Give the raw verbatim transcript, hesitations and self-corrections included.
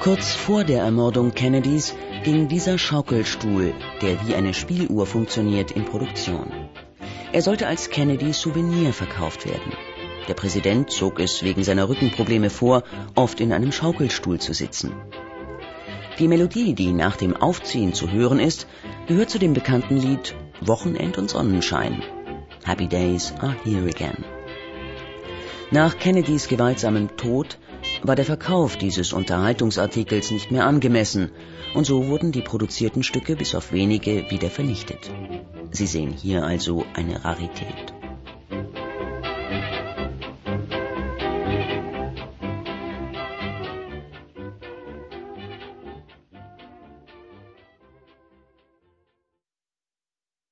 Kurz vor der Ermordung Kennedys ging dieser Schaukelstuhl, der wie eine Spieluhr funktioniert, in Produktion. Er sollte als Kennedy-Souvenir verkauft werden. Der Präsident zog es wegen seiner Rückenprobleme vor, oft in einem Schaukelstuhl zu sitzen. Die Melodie, die nach dem Aufziehen zu hören ist, gehört zu dem bekannten Lied Wochenend und Sonnenschein. Happy Days are here again. Nach Kennedys gewaltsamem Tod war der Verkauf dieses Unterhaltungsartikels nicht mehr angemessen und so wurden die produzierten Stücke bis auf wenige wieder vernichtet. Sie sehen hier also eine Rarität.